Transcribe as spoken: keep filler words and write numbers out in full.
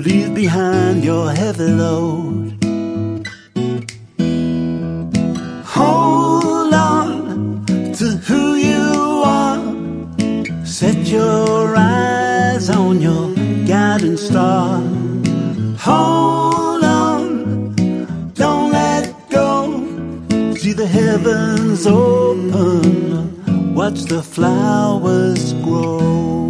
leave behind your heavy load. Hold on to who you are. Set your eyes on your guiding star. Hold on, don't let go. See the heavens open, watch the flowers grow.